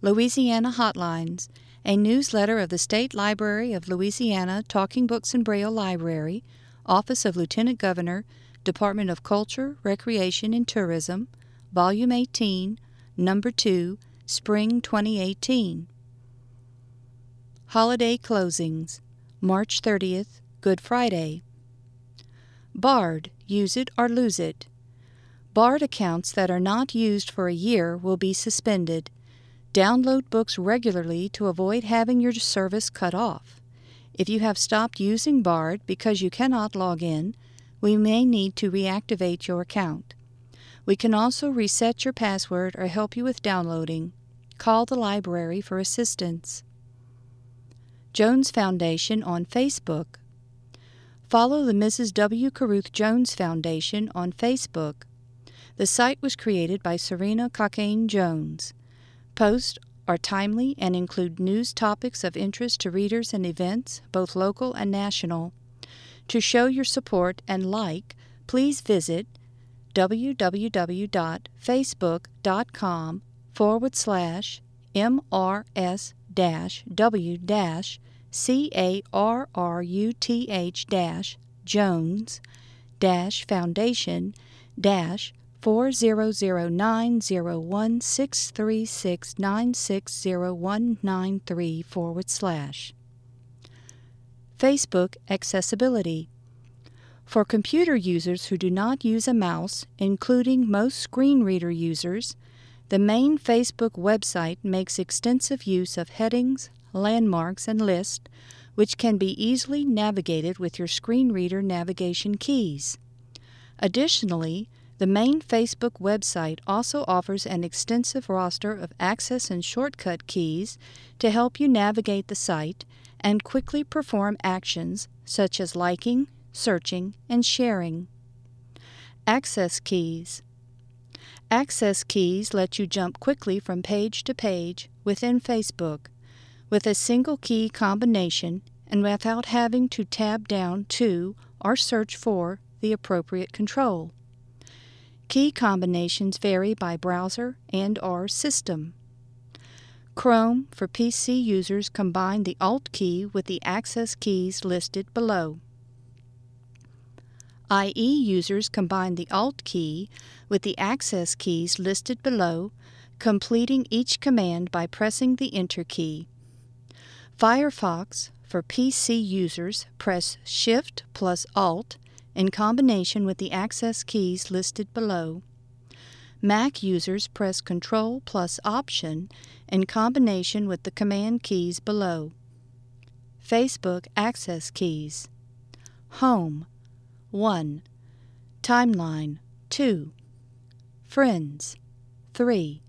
Louisiana Hotlines, a newsletter of the State Library of Louisiana, Talking Books and Braille Library, Office of Lieutenant Governor, Department of Culture, Recreation, and Tourism, Volume 18, Number 2, Spring 2018. Holiday Closings, March 30th, Good Friday. Bard, use it or lose it. Bard accounts that are not used for a year will be suspended. Download books regularly to avoid having your service cut off. If you have stopped using Bard because you cannot log in, we may need to reactivate your account. We can also reset your password or help you with downloading. Call the library for assistance. Jones Foundation on Facebook. Follow the Mrs. W. Caruth Jones Foundation on Facebook. The site was created by Serena Cockayne Jones. Posts are timely and include news topics of interest to readers and events, both local and national. To show your support and like, please visit www.facebook.com/MRS-WD-CARUTH-409016369601934/. Facebook Accessibility. For computer users who do not use a mouse, including most screen reader users, the main Facebook website makes extensive use of headings, landmarks, and lists, which can be easily navigated with your screen reader navigation keys. Additionally, the main Facebook website also offers an extensive roster of access and shortcut keys to help you navigate the site and quickly perform actions such as liking, searching, and sharing. Access keys. Access keys let you jump quickly from page to page within Facebook with a single key combination and without having to tab down to or search for the appropriate control. Key combinations vary by browser and/or system. Chrome for PC users combine the Alt key with the access keys listed below. IE users combine the Alt key with the access keys listed below, completing each command by pressing the Enter key. Firefox for PC users press Shift plus Alt in combination with the access keys listed below. Mac users press Control plus Option in combination with the command keys below. Facebook access keys. Home 1. Timeline 2. Friends 3.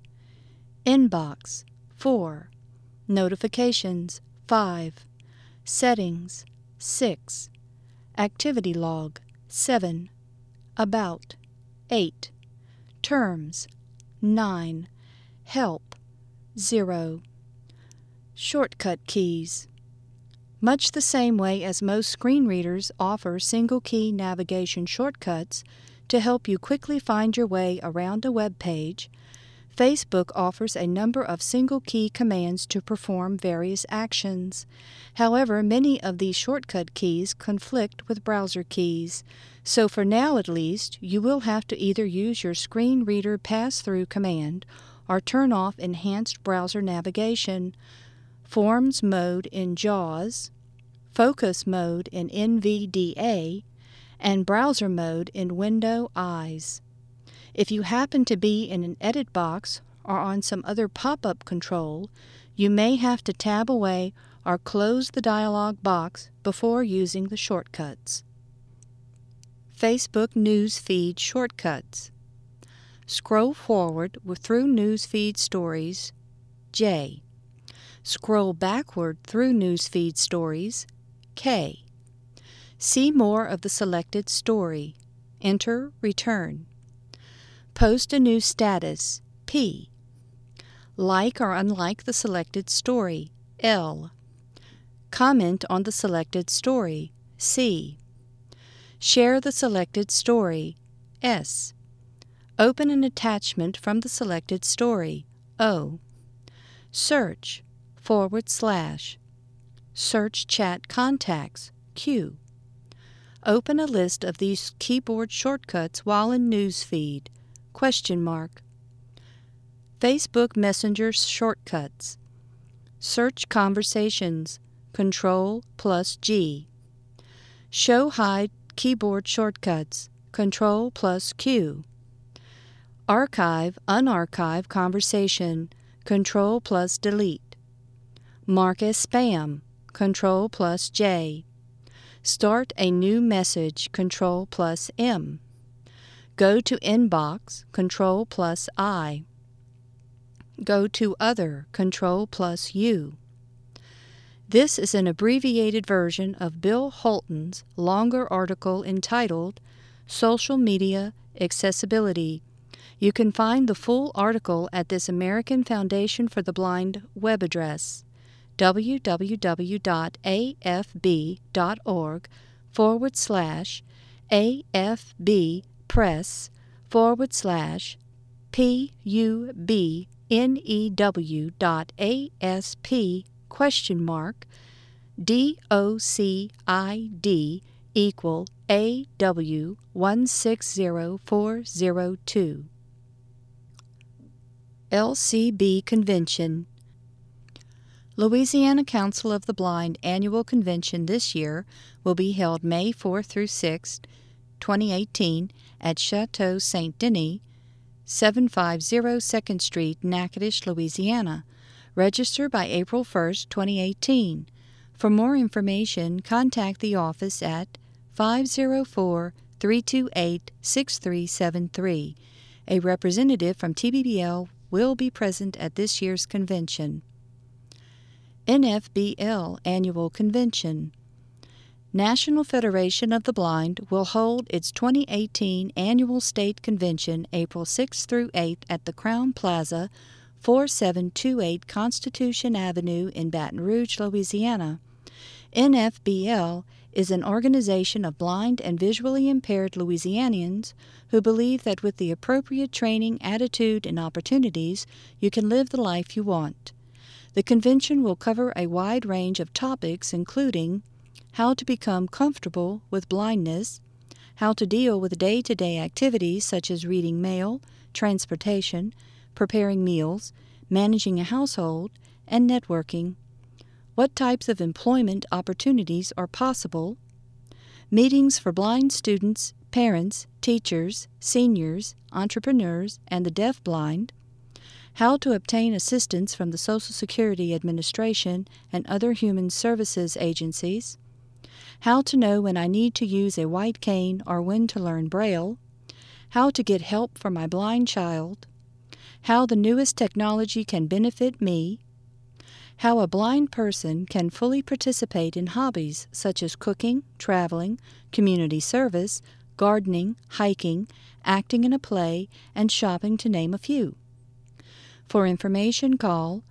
Inbox 4. Notifications 5. Settings 6. Activity log 7. About 8. Terms 9. Help 0. Shortcut keys. Much the same way as most screen readers offer single-key navigation shortcuts to help you quickly find your way around a web page, Facebook offers a number of single-key commands to perform various actions. However, many of these shortcut keys conflict with browser keys, so for now at least, you will have to either use your screen reader pass-through command or turn off enhanced browser navigation, Forms mode in JAWS, Focus mode in NVDA, and Browser mode in Window Eyes. If you happen to be in an edit box or on some other pop-up control, you may have to tab away or close the dialog box before using the shortcuts. Facebook News Feed Shortcuts. Scroll forward through News Feed Stories, J. Scroll backward through News Feed Stories, K. See more of the selected story. Enter Return. Post a new status, P. Like or unlike the selected story, L. Comment on the selected story, C. Share the selected story, S. Open an attachment from the selected story, O. Search / Search chat contacts Q. Open a list of these keyboard shortcuts while in News Feed ? Facebook Messenger shortcuts. Search conversations Control+G. Show hide keyboard shortcuts Control+Q. Archive unarchive conversation Control+Delete. Mark as spam Control+J. Start a new message Control+M. Go to inbox Control+I. Go to other Control+U. This is an abbreviated version of Bill Holton's longer article entitled Social Media Accessibility. You can find the full article at this American Foundation for the Blind web address, www.afb.org/PUB_DOCID=AW160402. LCB Convention. Louisiana Council of the Blind Annual Convention this year will be held May 4 through 6, 2018 at Chateau St. Denis, 750 2nd Street, Natchitoches, Louisiana. Register by April 1, 2018. For more information, contact the office at 504-328-6373. A representative from TBBL will be present at this year's convention. NFBL Annual Convention. National Federation of the Blind will hold its 2018 Annual State Convention April 6 through 8 at the Crown Plaza, 4728 Constitution Avenue in Baton Rouge, Louisiana. NFBL is an organization of blind and visually impaired Louisianians who believe that with the appropriate training, attitude, and opportunities, you can live the life you want. The convention will cover a wide range of topics including how to become comfortable with blindness, how to deal with day-to-day activities such as reading mail, transportation, preparing meals, managing a household, and networking. What types of employment opportunities are possible? Meetings for blind students, parents, teachers, seniors, entrepreneurs, and the deaf-blind. How to obtain assistance from the Social Security Administration and other human services agencies. How to know when I need to use a white cane or when to learn Braille. How to get help for my blind child. How the newest technology can benefit me. How a blind person can fully participate in hobbies such as cooking, traveling, community service, gardening, hiking, acting in a play, and shopping, to name a few. For information, call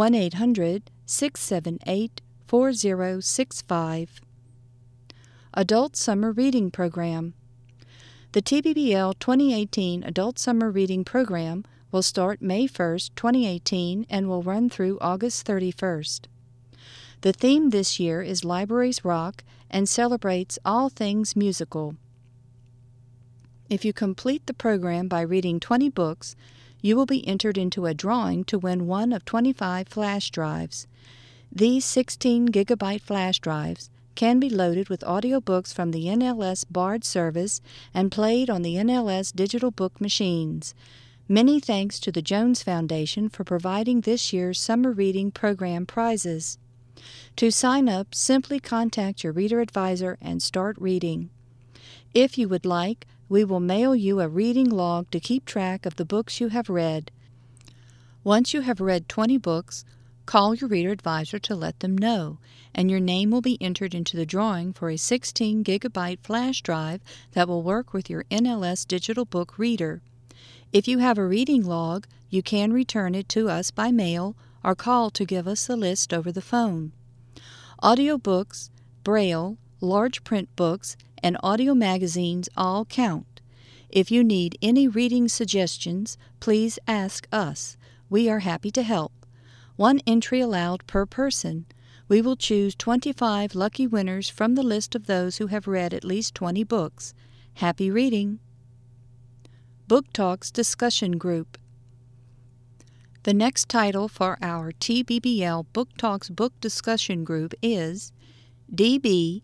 1-800-678-4065. Adult Summer Reading Program. The TBBL 2018 Adult Summer Reading Program will start May 1, 2018, and will run through August 31st. The theme this year is Libraries Rock and celebrates all things musical. If you complete the program by reading 20 books, you will be entered into a drawing to win one of 25 flash drives. These 16-gigabyte flash drives can be loaded with audiobooks from the NLS Bard service and played on the NLS digital book machines. Many thanks to the Jones Foundation for providing this year's summer reading program prizes. To sign up, simply contact your reader advisor and start reading. If you would like, we will mail you a reading log to keep track of the books you have read. Once you have read 20 books, call your reader advisor to let them know, and your name will be entered into the drawing for a 16-gigabyte flash drive that will work with your NLS digital book reader. If you have a reading log, you can return it to us by mail or call to give us the list over the phone. Audiobooks, Braille, large print books, and audio magazines all count. If you need any reading suggestions, please ask us. We are happy to help. 1 entry allowed per person. We will choose 25 lucky winners from the list of those who have read at least 20 books. Happy reading! Book Talks Discussion Group. The next title for our TBBL Book Talks Book Discussion Group is DB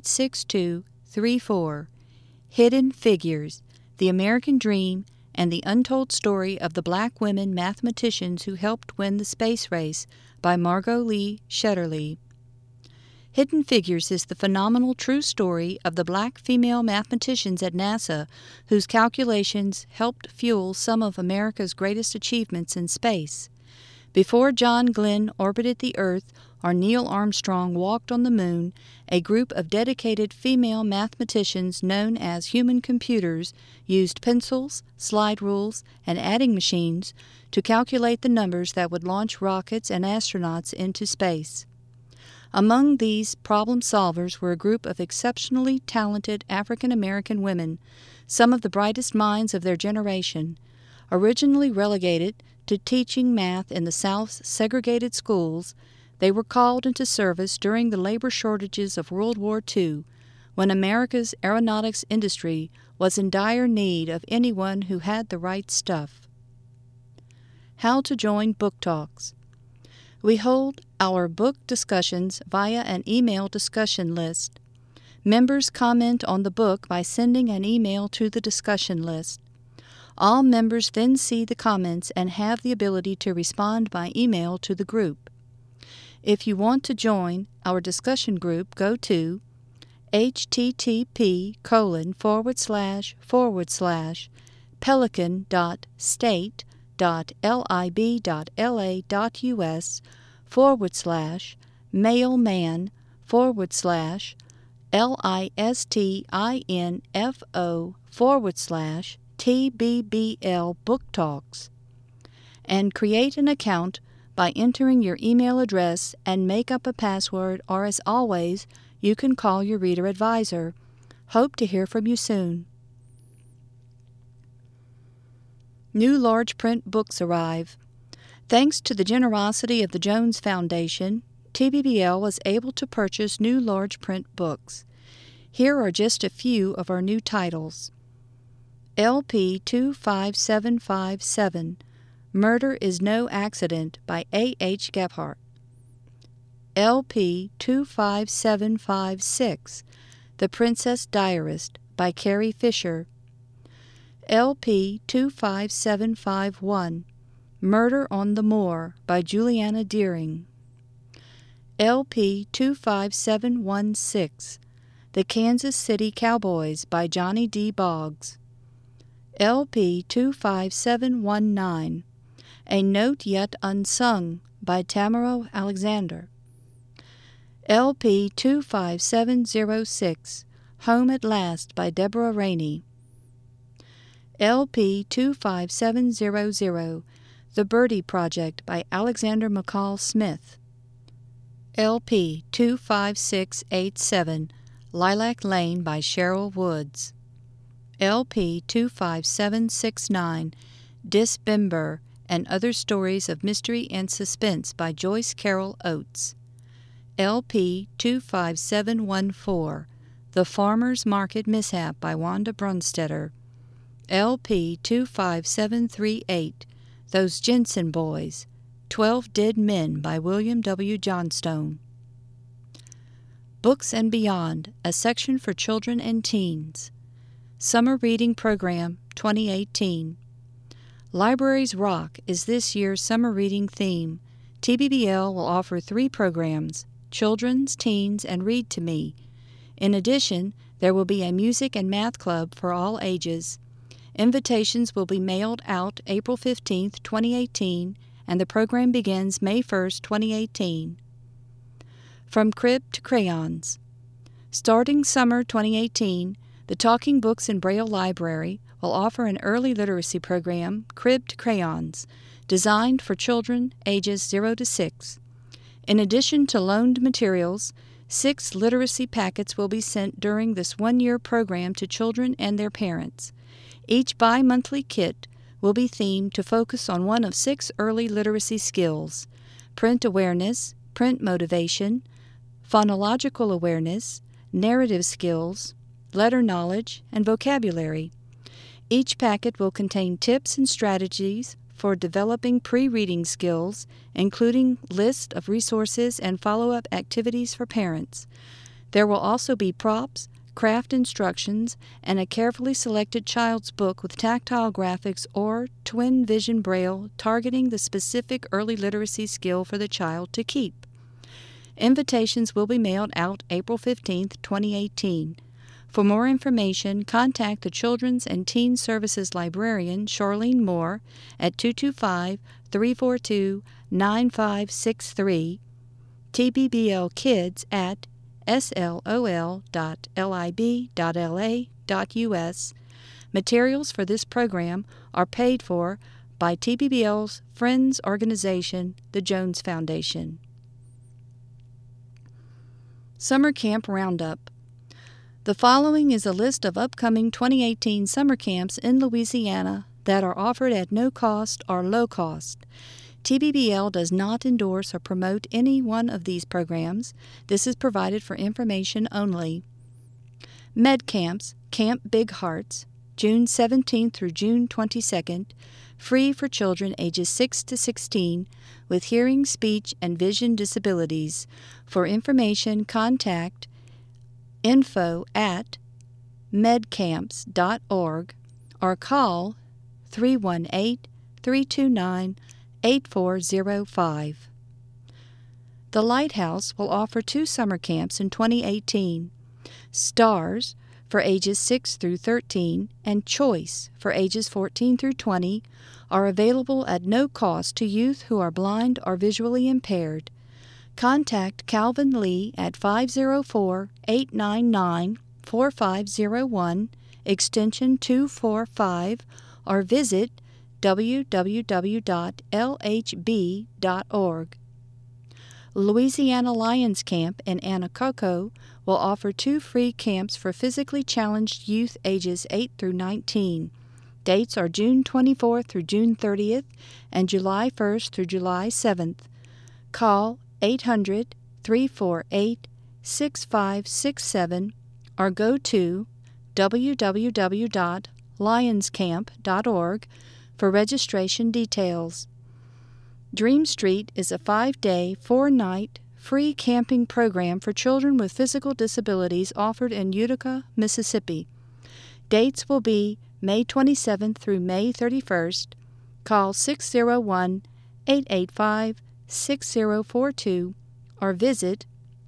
86234, Hidden Figures, The American Dream and the Untold Story of the Black Women Mathematicians Who Helped Win the Space Race by Margot Lee Shetterly. Hidden Figures is the phenomenal true story of the black female mathematicians at NASA whose calculations helped fuel some of America's greatest achievements in space. Before John Glenn orbited the Earth or Neil Armstrong walked on the Moon, a group of dedicated female mathematicians known as human computers used pencils, slide rules, and adding machines to calculate the numbers that would launch rockets and astronauts into space. Among these problem solvers were a group of exceptionally talented African American women, some of the brightest minds of their generation. Originally relegated to teaching math in the South's segregated schools, they were called into service during the labor shortages of World War II, when America's aeronautics industry was in dire need of anyone who had the right stuff. How to join Book Talks. We hold our book discussions via an email discussion list. Members comment on the book by sending an email to the discussion list. All members then see the comments and have the ability to respond by email to the group. If you want to join our discussion group, go to http://mailman/listinfo/TBBL Book Talks and create an account by entering your email address and make up a password, or as always, you can call your reader advisor. Hope to hear from you soon. New large print books arrive. Thanks to the generosity of the Jones Foundation, TBBL was able to purchase new large print books. Here are just a few of our new titles. LP 25757, Murder is No Accident by A.H. Gephardt. LP 25756, The Princess Diarist by Carrie Fisher. LP 25751, Murder on the Moor by Juliana Deering. LP 25716, The Kansas City Cowboys by Johnny D. Boggs. LP 25719, A Note Yet Unsung by Tamara Alexander. LP 25706, Home at Last by Deborah Rainey. LP 25700, The Birdie Project by Alexander McCall Smith. LP 25687, Lilac Lane by Cheryl Woods. LP 25769, Dismember and Other Stories of Mystery and Suspense by Joyce Carol Oates. LP 25714, The Farmer's Market Mishap by Wanda Brunstetter. LP 25738, Those Jensen Boys, 12 Dead Men by William W. Johnstone. Books and Beyond, a section for children and teens. Summer Reading Program 2018. Libraries Rock is this year's summer reading theme. TBBL will offer 3 programs, Children's, Teens, and Read to Me. In addition, there will be a music and math club for all ages. Invitations will be mailed out April 15, 2018, and the program begins May 1, 2018. From Crib to Crayons. Starting summer 2018, the Talking Books and Braille Library will offer an early literacy program, Crib to Crayons, designed for children ages 0 to 6. In addition to loaned materials, 6 literacy packets will be sent during this one-year program to children and their parents. Each bi-monthly kit will be themed to focus on one of 6 early literacy skills: print awareness, print motivation, phonological awareness, narrative skills, letter knowledge, and vocabulary. Each packet will contain tips and strategies for developing pre-reading skills, including list of resources and follow-up activities for parents. There will also be props, craft instructions, and a carefully selected child's book with tactile graphics or twin vision braille targeting the specific early literacy skill for the child to keep. Invitations will be mailed out April 15, 2018. For more information, contact the Children's and Teen Services Librarian, Charlene Moore, at 225-342-9563, TBBL Kids at slol.lib.la.us. Materials for this program are paid for by TBBL's Friends organization, the Jones Foundation. Summer Camp Roundup. The following is a list of upcoming 2018 summer camps in Louisiana that are offered at no cost or low cost. TBBL does not endorse or promote any one of these programs. This is provided for information only. Med Camps, Camp Big Hearts, June 17th through June 22nd, free for children ages 6 to 16 with hearing, speech, and vision disabilities. For information, contact info@medcamps.org or call 318-329-8405. The Lighthouse will offer 2 summer camps in 2018. STARS for ages 6 through 13 and Choice for ages 14 through 20 are available at no cost to youth who are blind or visually impaired. Contact Calvin Lee at 504-899-4501, extension 245, or visit www.lhb.org. Louisiana Lions Camp in Anacoco will offer 2 free camps for physically challenged youth ages 8 through 19. Dates are June 24th through June 30th and July 1st through July 7th. Call 800-348-6567 or go to www.lionscamp.org for registration details. Dream Street is a 5-day, 4-night free camping program for children with physical disabilities offered in Utica, Mississippi. Dates will be May 27th through May 31st. Call 601-885-6042 or visit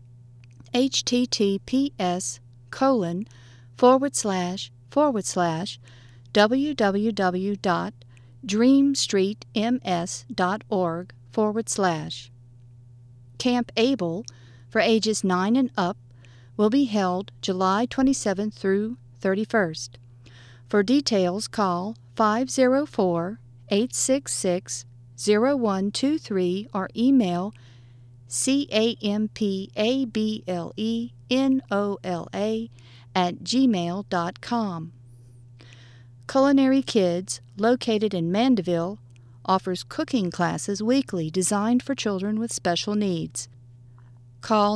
https://www.dreamstreetms.org/. Camp Able for ages 9 and up will be held July 27th through 31st. For details, call 504-866-0123 or email campabelenola@gmail.com. Culinary Kids, located in Mandeville, offers cooking classes weekly designed for children with special needs. Call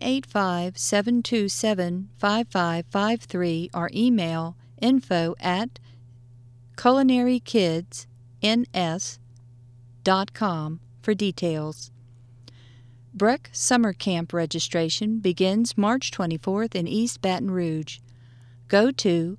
985-727-5553 or email info@culinarykidsns.com for details. Breck Summer Camp registration begins March 24th in East Baton Rouge. Go to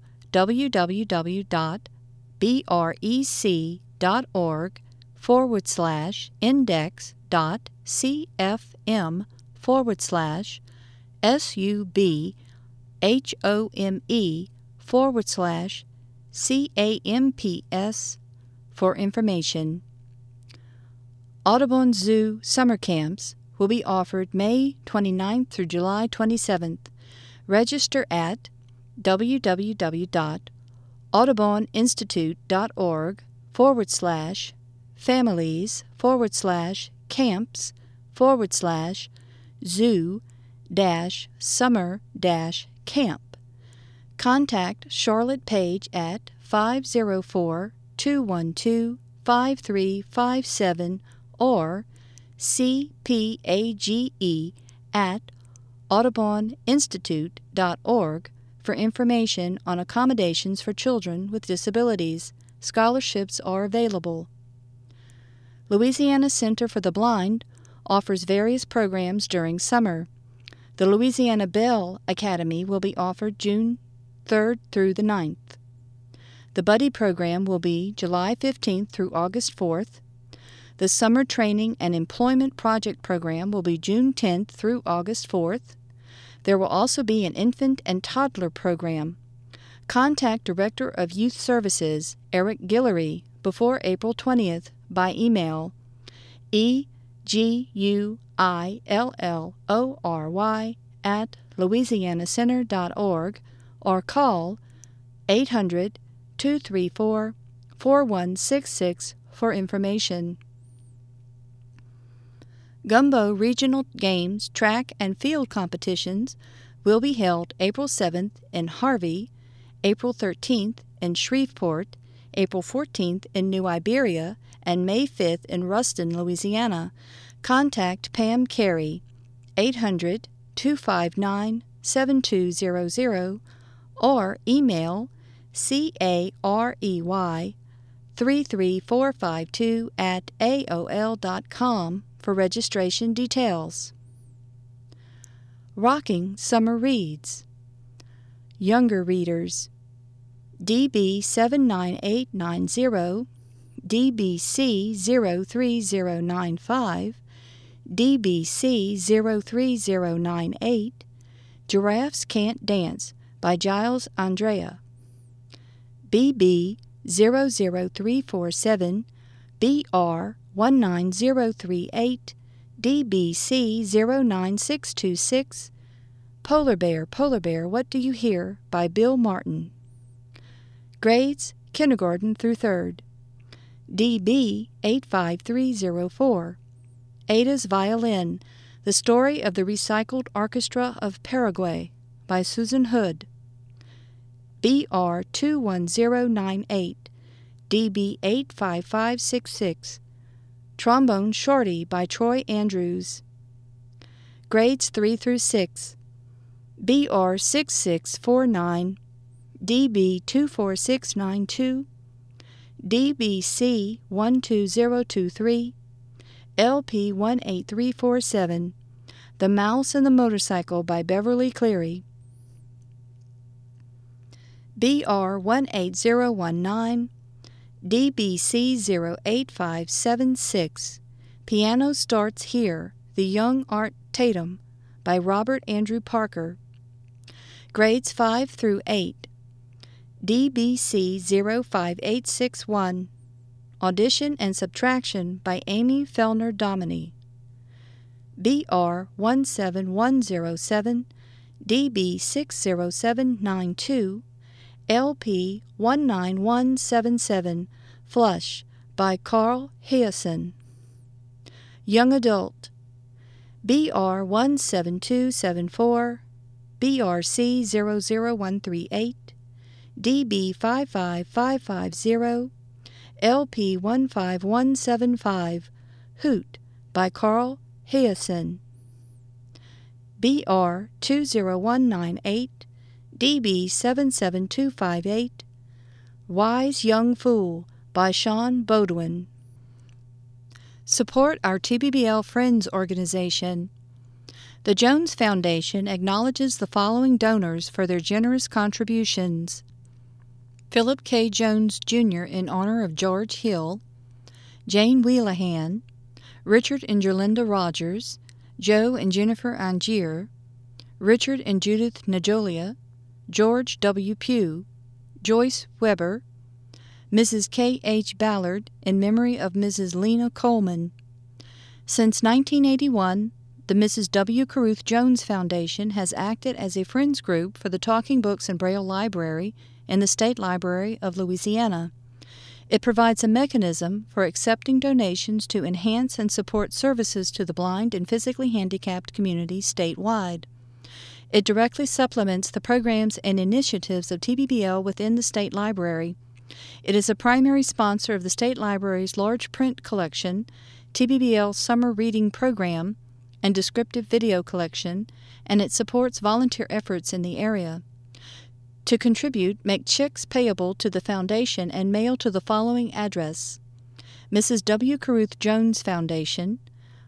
www.brec.cfm/subhome/camps for information. Audubon Zoo Summer Camps will be offered May 29th through July 27th. Register at www.audubonsinstitute.org/families/camps/zoo-summer-camp. Contact Charlotte Page at 504-212-5357 or cpage@auduboninstitute.org for information on accommodations for children with disabilities. Scholarships are available. Louisiana Center for the Blind offers various programs during summer. The Louisiana Bell Academy will be offered June 3rd through the 9th. The Buddy program will be July 15th through August 4th. The Summer Training and Employment Project program will be June 10th through August 4th. There will also be an infant and toddler program. Contact Director of Youth Services, Eric Guillory, before April 20th by email eguillory@louisianacenter.org or call 800-234-4166 for information. Gumbo Regional Games track and field competitions will be held April 7th in Harvey, April 13th in Shreveport, April 14th in New Iberia, and May 5th in Ruston, Louisiana. Contact Pam Carey, 800-259-7200, or email carey33452@aol.com for registration details. Rocking Summer Reads. Younger readers. DB 79890, DBC 03095, DBC 03098, Giraffes Can't Dance by Giles Andrea, BB 00347, BR 19038, DBC 09626, Polar Bear, What Do You Hear? By Bill Martin. Grades Kindergarten through 3rd. DB 85304, Ada's Violin, The Story of the Recycled Orchestra of Paraguay by Susan Hood. BR 21098, DB 85566, Trombone Shorty by Troy Andrews. Grades 3 through 6. BR 6649, DB 24692, DBC 12023, LP 18347, The Mouse and the Motorcycle by Beverly Cleary. BR 18019, DBC 08576, Piano Starts Here, The Young Art Tatum by Robert Andrew Parker. Grades 5 through 8. DBC 05861, Addition and Subtraction by Amy Fellner Dominy. BR 17107, DB 60792, LP 19177, Flush by Carl Hyacin. Young Adult. BR 17274, BRC 00138, DB 55550, LP 15175, Hoot by Carl Hyacin. BR 20198, DB 77258, Wise Young Fool by Sean Bodwin. Support our TBBL Friends organization. The Jones Foundation acknowledges the following donors for their generous contributions: Philip K. Jones, Jr. in honor of George Hill, Jane Wheelahan, Richard and Jerlinda Rogers, Joe and Jennifer Angier, Richard and Judith Najolia, George W. Pugh, Joyce Weber, Mrs. K. H. Ballard in memory of Mrs. Lena Coleman. Since 1981, the Mrs. W. Caruth Jones Foundation has acted as a friends group for the Talking Books and Braille Library in the State Library of Louisiana. It provides a mechanism for accepting donations to enhance and support services to the blind and physically handicapped communities statewide. It directly supplements the programs and initiatives of TBBL within the State Library. It is a primary sponsor of the State Library's large print collection, TBBL Summer Reading Program and descriptive video collection, and it supports volunteer efforts in the area. To contribute, make checks payable to the Foundation and mail to the following address: Mrs. W. Caruth Jones Foundation,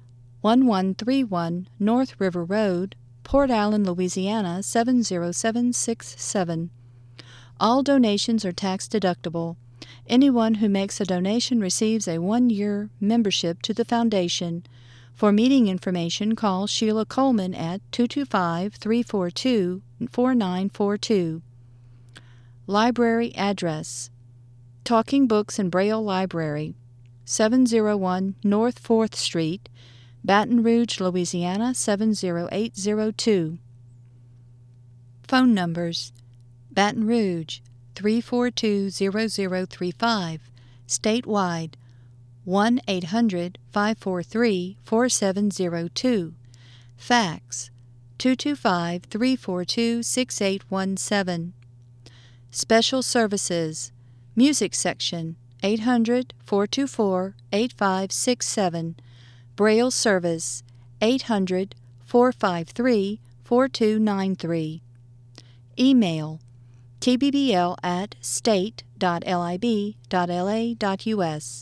1131 North River Road, Port Allen, Louisiana 70767. All donations are tax deductible. Anyone who makes a donation receives a 1-year membership to the Foundation. For meeting information, call Sheila Coleman at 225-342-4942. Library address: Talking Books and Braille Library, 701 North 4th Street, Baton Rouge, Louisiana 70802. Phone numbers: Baton Rouge 342-0035, statewide 1-800-543-4702, fax 225-342-6817. Special services: Music section 800-424-8567, Braille service 800-453-4293. Email: tbbl@state.lib.la.us,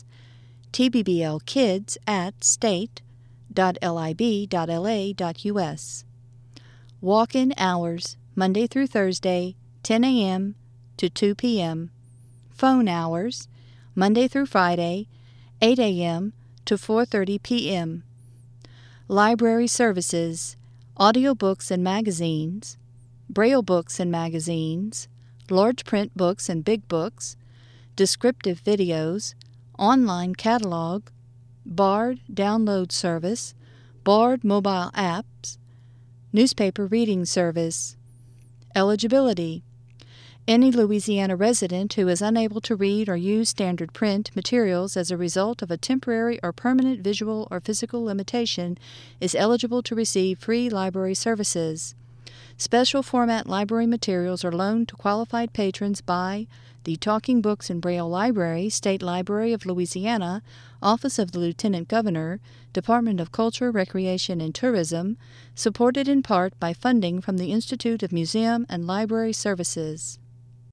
tbbl-kids@state.lib.la.us. Walk-in hours: Monday through Thursday, 10 a.m. to 2 p.m. Phone hours: Monday through Friday, 8 a.m. to 4:30 p.m. Library services: audiobooks and magazines, Braille books and magazines, large print books and big books, descriptive videos, online catalog, BARD download service, BARD mobile apps, newspaper reading service. Eligibility: any Louisiana resident who is unable to read or use standard print materials as a result of a temporary or permanent visual or physical limitation is eligible to receive free library services. Special format library materials are loaned to qualified patrons by the Talking Books and Braille Library, State Library of Louisiana, Office of the Lieutenant Governor, Department of Culture, Recreation, and Tourism, supported in part by funding from the Institute of Museum and Library Services.